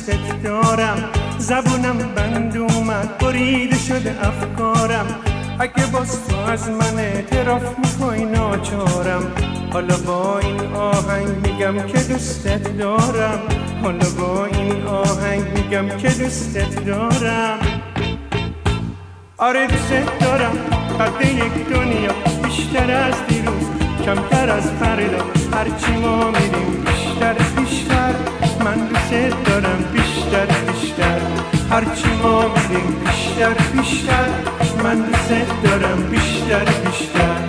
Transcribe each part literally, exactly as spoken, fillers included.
دوستت دارم. زبونم بند اومد بریده شده افکارم. اگه باز تو از من اعتراف میخوای ناچارم. حالا با این آهنگ میگم که دوستت دارم. حالا با این آهنگ میگم که دوستت دارم. آره دوستت دارم. قد یک دنیا بیشتر از دیروز، کمتر از فردا. هرچی ما میریم بیشتر بیشتر. من دوستت دارم بیشتر بیشتر. هرچی ما میریم بیشتر بیشتر. من دوستت دارم بیشتر بیشتر.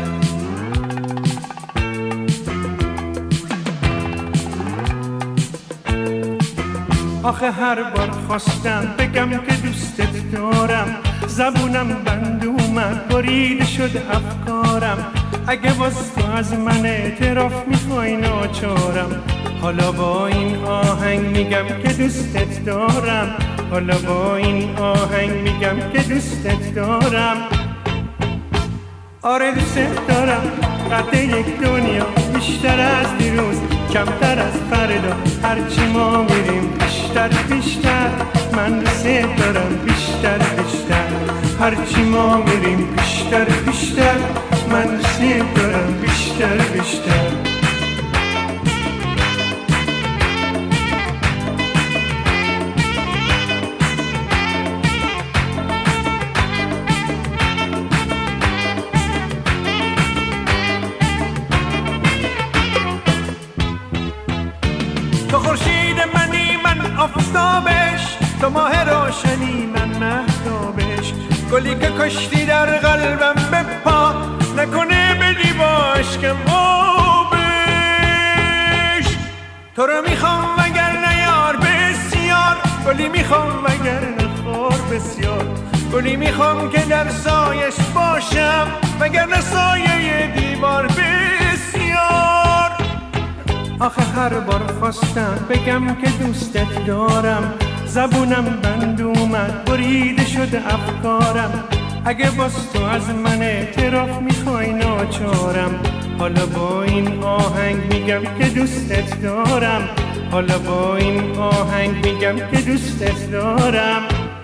آخه هر بار خواستم بگم که دوستت دارم، زبونم بند اومد بریده شده افکارم. اگه باز تو از من اعتراف میخوای ناچارم. حالا با این آهنگ میگم که دوستت دارم. حالا با این آهنگ میگم که دوستت دارم. آره دوستت دارم. قد یک دنیا بیشتر از دیروز، کمتر از فردا. هرچی ما میریم بیشتر بیشتر. من دوستت دارم بیشتر بیشتر. هرچی ما میریم بیشتر بیشتر. من دوستت دارم بیشتر بیشتر. تو خورشید منی من آفتابش، تو ماه روشنی من مهتابش. گلی که کشتی در قلبم بپا، نکنه بدی باش که آبش. تو رو میخوام وگرنه یار بسیار، گلی میخوام وگرنه خار بسیار. گلی میخوام که در سایش باشم، وگرنه سایه دیوار بسیار. آخه هر بار خواستم بگم که دوستت دارم، زبونم بند اومد بریده شده افکارم. اگه باز تو از من اعتراف میخوای ناچارم. حالا با این آهنگ میگم که دوستت دارم. حالا با این آهنگ میگم که دوستت دارم.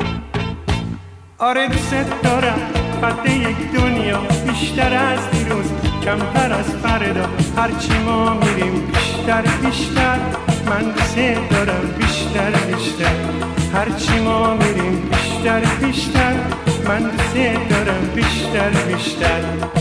آره دوستت دارم. قد یک دنیا بیشتر از دیروز، کمتر از فردا. هرچی ما میریم بیشتر بیشتر. من دوستت دارم بیشتر بیشتر. هرچی ما میریم بیشتر بیشتر. من دوستت دارم بیشتر بیشتر.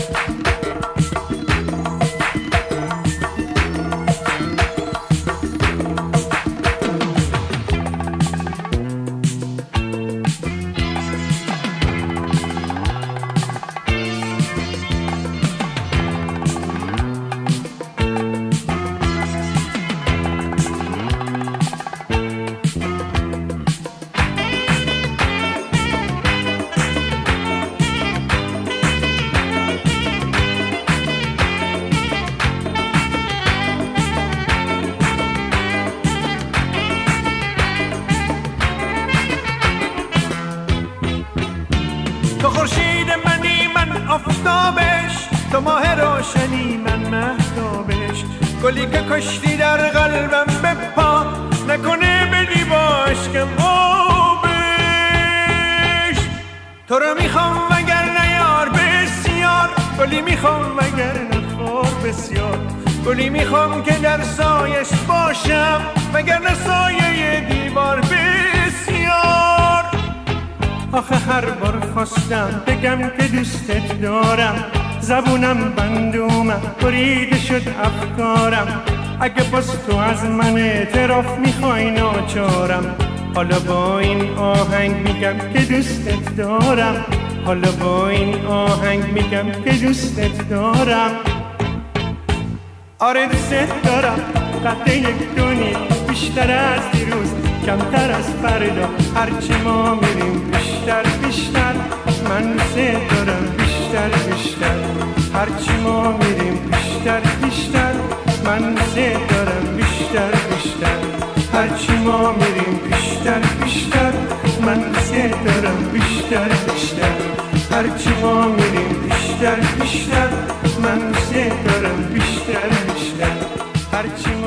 تو خورشید منی من آفتابش، تو ماه روشنی من مهتابش. گلی که کشتی در قلبم بپا، نکنه بدی باش که آبش. تو رو میخوام وگرنه یار بسیار، گلی میخوام وگرنه خار بسیار. گلی میخوام که در سایش باشم، وگرنه سایه دیوار بسیار. آخه هر بار خواستم بگم که دوستت دارم، زبونم بند اومد بریده شد افکارم. اگه باز تو از من اعتراف میخوای ناچارم. حالا با این آهنگ میگم که دوستت دارم. حالا با این آهنگ میگم که دوستت دارم. آره دوستت دارم. قد یک دنیا بیشتر از دیروز، کمتر از فردا. هرچی ما میریم بیشتر بیشتر. من دوستت دارم بیشتر بیشتر. هرچی ما میریم بیشتر بیشتر. من دوستت دارم بیشتر بیشتر. هرچی ما میریم بیشتر بیشتر. من دوستت دارم بیشتر بیشتر. هرچی ما میریم بیشتر بیشتر. من دوستت دارم بیشتر بیشتر. هرچی